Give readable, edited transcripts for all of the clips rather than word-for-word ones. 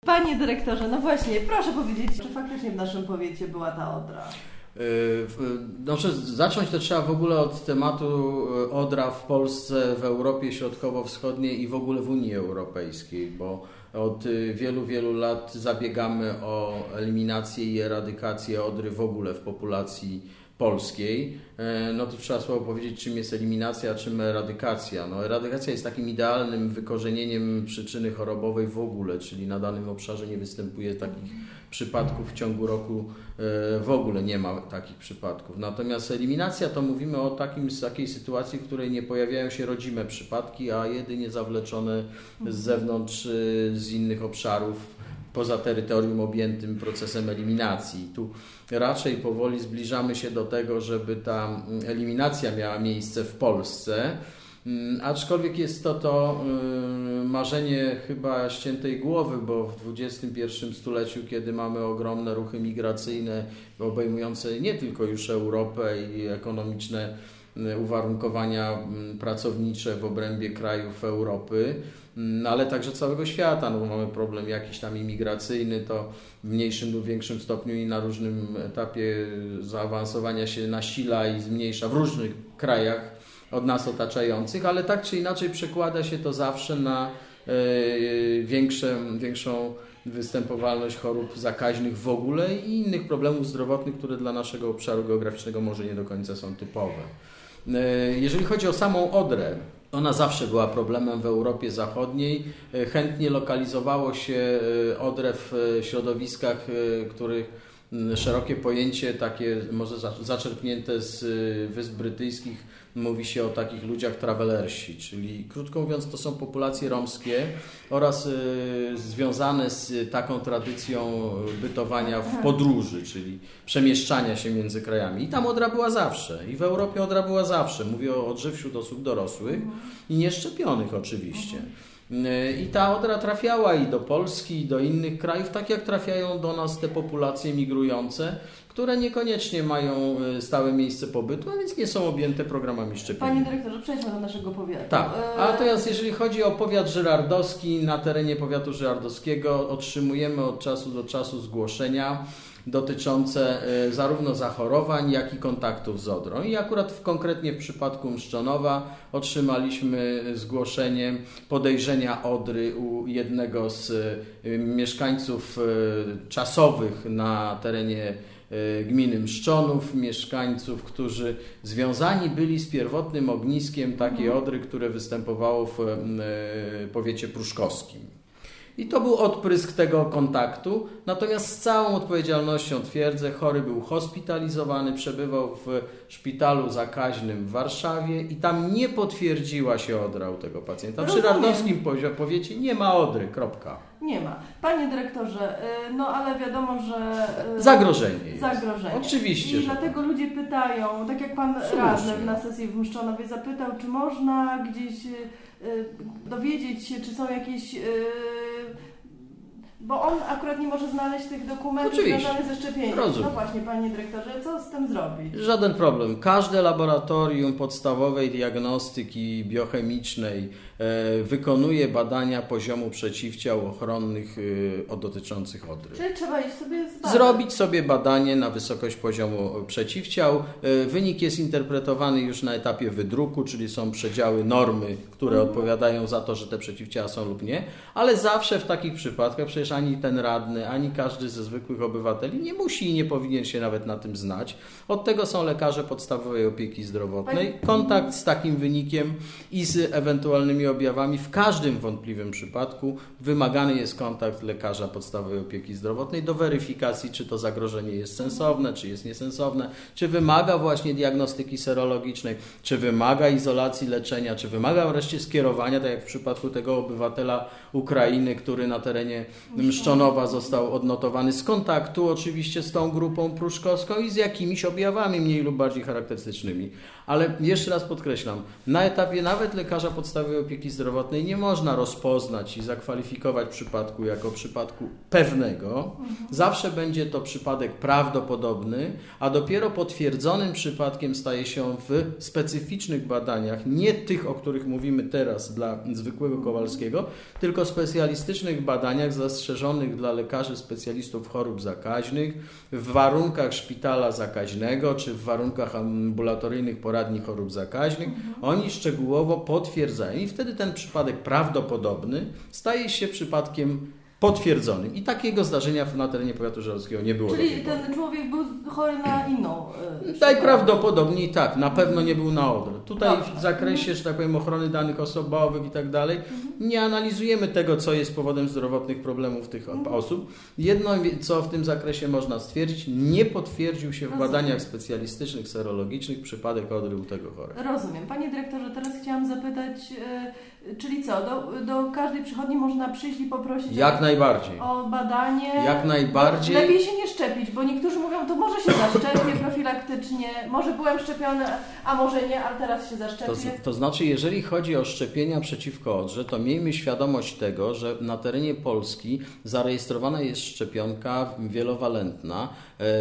Panie dyrektorze, no właśnie, proszę powiedzieć, czy faktycznie w naszym powiecie była ta odra? Zacząć to trzeba w ogóle od tematu odra w Polsce, w Europie Środkowo-Wschodniej i w ogóle w Unii Europejskiej, bo od wielu, wielu lat zabiegamy o eliminację i eradykację odry w ogóle w populacji polskiej. No to trzeba słowo powiedzieć, czym jest eliminacja, a czym eradykacja. No, eradykacja jest takim idealnym wykorzenieniem przyczyny chorobowej w ogóle, czyli na danym obszarze nie występuje takich przypadków w ciągu roku, w ogóle nie ma takich przypadków. Natomiast eliminacja to mówimy o takiej sytuacji, w której nie pojawiają się rodzime przypadki, a jedynie zawleczone z zewnątrz, z innych obszarów, poza terytorium objętym procesem eliminacji. Tu raczej powoli zbliżamy się do tego, żeby ta eliminacja miała miejsce w Polsce, aczkolwiek jest to marzenie chyba ściętej głowy, bo w XXI stuleciu, kiedy mamy ogromne ruchy migracyjne obejmujące nie tylko już Europę i ekonomiczne uwarunkowania pracownicze w obrębie krajów Europy, ale także całego świata, no bo mamy problem jakiś tam imigracyjny, to w mniejszym lub większym stopniu i na różnym etapie zaawansowania się nasila i zmniejsza w różnych krajach od nas otaczających, ale tak czy inaczej przekłada się to zawsze na większą występowalność chorób zakaźnych w ogóle i innych problemów zdrowotnych, które dla naszego obszaru geograficznego może nie do końca są typowe. Jeżeli chodzi o samą odrę, ona zawsze była problemem w Europie Zachodniej. Chętnie lokalizowało się odrę w środowiskach, których szerokie pojęcie, takie może zaczerpnięte z Wysp Brytyjskich, mówi się o takich ludziach travelersi, czyli krótko mówiąc to są populacje romskie oraz związane z taką tradycją bytowania w podróży, czyli przemieszczania się między krajami. I tam odra była zawsze. I w Europie odra była zawsze. Mówię o odżywsiu osób dorosłych i nieszczepionych oczywiście. I ta odra trafiała i do Polski, i do innych krajów, tak jak trafiają do nas te populacje migrujące, które niekoniecznie mają stałe miejsce pobytu, a więc nie są objęte programami szczepienia. Panie dyrektorze, przejdźmy do naszego powiatu. Tak, a teraz jeżeli chodzi o powiat żyrardowski, na terenie powiatu żyrardowskiego otrzymujemy od czasu do czasu zgłoszenia dotyczące zarówno zachorowań, jak i kontaktów z odrą. I akurat konkretnie w przypadku Mszczonowa otrzymaliśmy zgłoszenie podejrzenia odry u jednego z mieszkańców czasowych na terenie gminy Mszczonów, mieszkańców, którzy związani byli z pierwotnym ogniskiem takiej odry, które występowało w powiecie pruszkowskim. I to był odprysk tego kontaktu, natomiast z całą odpowiedzialnością twierdzę, chory był hospitalizowany, przebywał w szpitalu zakaźnym w Warszawie i tam nie potwierdziła się odra u tego pacjenta. W żyrardowskim powiecie nie ma odry, kropka. Nie ma. Panie dyrektorze, no ale wiadomo, że... Zagrożenie jest. Zagrożenie. Oczywiście. I dlatego ludzie pytają, tak jak pan radny na sesji w Mszczonowie zapytał, czy można gdzieś dowiedzieć się, czy są jakieś... Bo on akurat nie może znaleźć tych dokumentów związanych ze szczepieniem. Rozumiem. No właśnie, panie dyrektorze, co z tym zrobić? Żaden problem. Każde laboratorium podstawowej diagnostyki biochemicznej wykonuje badania poziomu przeciwciał ochronnych dotyczących odry. Czyli trzeba iść sobie zbadać. Zrobić sobie badanie na wysokość poziomu przeciwciał. Wynik jest interpretowany już na etapie wydruku, czyli są przedziały normy, które odpowiadają za to, że te przeciwciała są lub nie, ale zawsze w takich przypadkach przecież ani ten radny, ani każdy ze zwykłych obywateli nie musi i nie powinien się nawet na tym znać. Od tego są lekarze podstawowej opieki zdrowotnej. Kontakt z takim wynikiem i z ewentualnymi objawami w każdym wątpliwym przypadku wymagany jest kontakt lekarza podstawowej opieki zdrowotnej do weryfikacji, czy to zagrożenie jest sensowne, czy jest niesensowne, czy wymaga właśnie diagnostyki serologicznej, czy wymaga izolacji, leczenia, czy wymaga wreszcie skierowania, tak jak w przypadku tego obywatela Ukrainy, który na terenie Mszczonowa został odnotowany z kontaktu oczywiście z tą grupą pruszkowską i z jakimiś objawami mniej lub bardziej charakterystycznymi. Ale jeszcze raz podkreślam, na etapie nawet lekarza podstawowej opieki zdrowotnej nie można rozpoznać i zakwalifikować przypadku jako przypadku pewnego. Zawsze będzie to przypadek prawdopodobny, a dopiero potwierdzonym przypadkiem staje się on w specyficznych badaniach, nie tych, o których mówimy teraz dla zwykłego Kowalskiego, tylko specjalistycznych badaniach z zastrzeżonych dla lekarzy specjalistów chorób zakaźnych w warunkach szpitala zakaźnego czy w warunkach ambulatoryjnych poradni chorób zakaźnych. Oni szczegółowo potwierdzają i wtedy ten przypadek prawdopodobny staje się przypadkiem potwierdzonym. I takiego zdarzenia na terenie powiatu żarowskiego nie było. Czyli ten człowiek był chory na inną... Najprawdopodobniej tak, na pewno nie był na odrę. Tutaj Dobrze. w zakresie, że tak powiem, ochrony danych osobowych i tak dalej, nie analizujemy tego, co jest powodem zdrowotnych problemów tych osób. Jedno, co w tym zakresie można stwierdzić, nie potwierdził się w badaniach specjalistycznych, serologicznych przypadek odry u tego chorego. Rozumiem. Panie dyrektorze, teraz chciałam zapytać, czyli co, do każdej przychodni można przyjść i poprosić Jak najbardziej. o badanie? Jak najbardziej. Lepiej się nie szczepić, bo niektórzy mówią, to może się zaszczepię profilaktycznie, może byłem szczepiony, a może nie, ale teraz się zaszczepię. To znaczy, jeżeli chodzi o szczepienia przeciwko odrze, to miejmy świadomość tego, że na terenie Polski zarejestrowana jest szczepionka wielowalentna,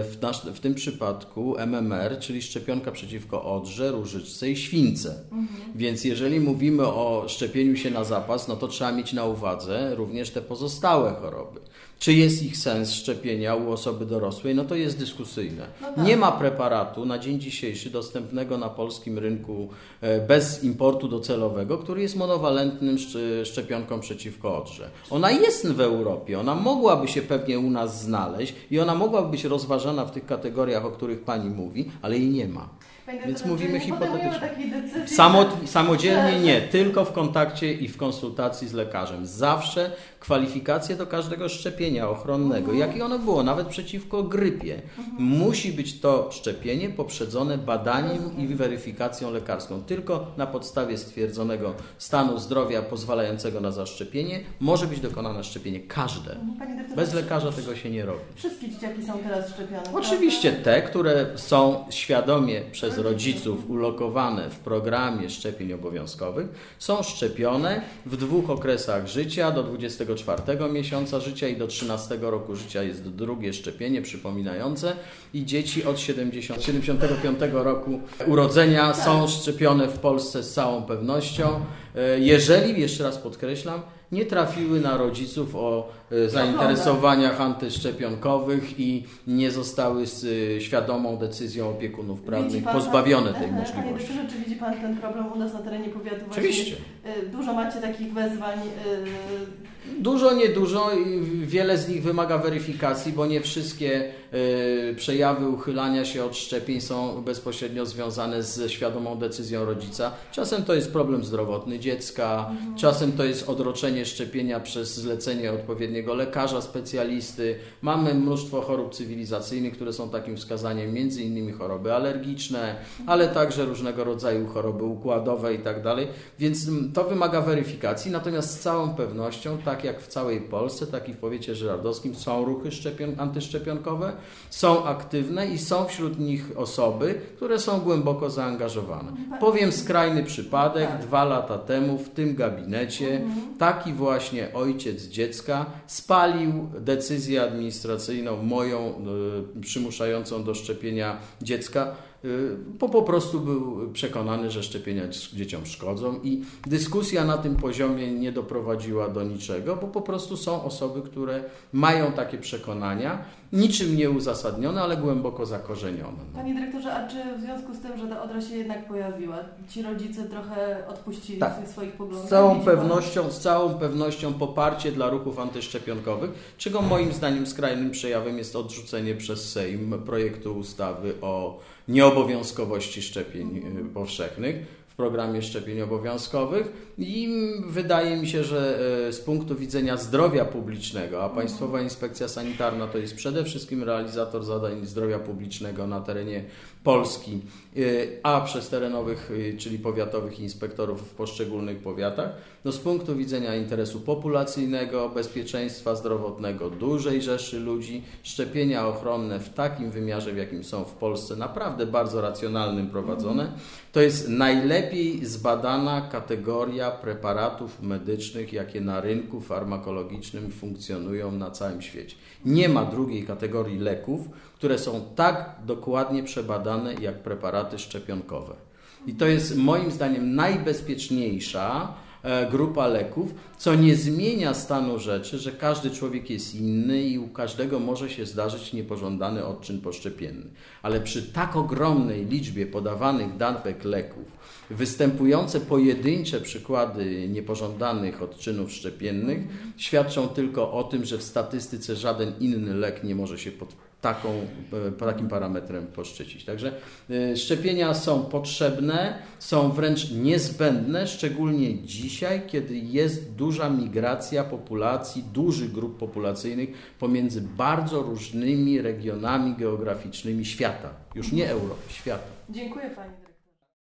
w tym przypadku MMR, czyli szczepionka przeciwko odrze, różyczce i śwince. Więc jeżeli mówimy o szczepieniu się na zapas, no to trzeba mieć na uwadze również te pozostałe choroby. Czy jest ich sens szczepienia u osoby dorosłej? No to jest dyskusyjne. No tak. Nie ma preparatu na dzień dzisiejszy dostępnego na polskim rynku bez importu docelowego, który jest monowalentnym szczepionką przeciwko odrze. Ona jest w Europie, ona mogłaby się pewnie u nas znaleźć i ona mogłaby być rozważana w tych kategoriach, o których Pani mówi, ale jej nie ma. Więc mówimy hipotetycznie. Samodzielnie nie, tylko w kontakcie i w konsultacji z lekarzem. Zawsze kwalifikacje do każdego szczepienia ochronnego, jakie ono było, nawet przeciwko grypie. Musi być to szczepienie poprzedzone badaniem i weryfikacją lekarską. Tylko na podstawie stwierdzonego stanu zdrowia pozwalającego na zaszczepienie może być dokonane szczepienie każde. Bez lekarza tego się nie robi. Wszystkie dzieciaki są teraz szczepione. Oczywiście te, które są świadomie przez rodziców ulokowane w programie szczepień obowiązkowych, są szczepione w 2 okresach życia, do 24 miesiąca życia i do 13 roku życia jest drugie szczepienie przypominające i dzieci od 75 roku urodzenia są szczepione w Polsce z całą pewnością, jeżeli, jeszcze raz podkreślam, nie trafiły na rodziców o zainteresowaniach antyszczepionkowych i nie zostały z świadomą decyzją opiekunów prawnych pozbawione tej możliwości. Panie doktorze, czy widzi Pan ten problem u nas na terenie powiatu? Oczywiście. Dużo macie takich wezwań? Dużo, niedużo i wiele z nich wymaga weryfikacji, bo nie wszystkie przejawy uchylania się od szczepień są bezpośrednio związane ze świadomą decyzją rodzica. Czasem to jest problem zdrowotny dziecka, czasem to jest odroczenie szczepienia przez zlecenie odpowiedniego lekarza, specjalisty. Mamy mnóstwo chorób cywilizacyjnych, które są takim wskazaniem, między innymi choroby alergiczne, ale także różnego rodzaju choroby układowe i tak dalej, więc to wymaga weryfikacji, natomiast z całą pewnością, tak jak w całej Polsce, tak i w powiecie żyrardowskim są ruchy antyszczepionkowe, są aktywne i są wśród nich osoby, które są głęboko zaangażowane. Powiem skrajny przypadek, 2 lata temu w tym gabinecie taki właśnie ojciec dziecka spalił decyzję administracyjną moją przymuszającą do szczepienia dziecka, bo po prostu był przekonany, że szczepienia dzieciom szkodzą i dyskusja na tym poziomie nie doprowadziła do niczego, bo po prostu są osoby, które mają takie przekonania, niczym nieuzasadnione, ale głęboko zakorzenione. Panie dyrektorze, a czy w związku z tym, że ta odra się jednak pojawiła, ci rodzice trochę odpuścili w tych swoich poglądach? Z całą pewnością poparcie dla ruchów antyszczepionkowych, czego moim zdaniem skrajnym przejawem jest odrzucenie przez Sejm projektu ustawy o nieobowiązkowości szczepień powszechnych w programie szczepień obowiązkowych i wydaje mi się, że z punktu widzenia zdrowia publicznego, a Państwowa Inspekcja Sanitarna to jest przede wszystkim realizator zadań zdrowia publicznego na terenie Polski, a przez terenowych, czyli powiatowych inspektorów w poszczególnych powiatach, no z punktu widzenia interesu populacyjnego, bezpieczeństwa zdrowotnego dużej rzeszy ludzi, szczepienia ochronne w takim wymiarze, w jakim są w Polsce, naprawdę bardzo racjonalnym prowadzone, to jest najlepiej zbadana kategoria preparatów medycznych, jakie na rynku farmakologicznym funkcjonują na całym świecie. Nie ma drugiej kategorii leków, które są tak dokładnie przebadane jak preparaty szczepionkowe. I to jest moim zdaniem najbezpieczniejsza grupa leków, co nie zmienia stanu rzeczy, że każdy człowiek jest inny i u każdego może się zdarzyć niepożądany odczyn poszczepienny. Ale przy tak ogromnej liczbie podawanych dawek leków, występujące pojedyncze przykłady niepożądanych odczynów szczepiennych świadczą tylko o tym, że w statystyce żaden inny lek nie może się pod takim parametrem poszczycić. Także szczepienia są potrzebne, są wręcz niezbędne, szczególnie dzisiaj, kiedy jest duża migracja populacji, dużych grup populacyjnych pomiędzy bardzo różnymi regionami geograficznymi świata. Już nie Europy, świata. Dziękuję Pani.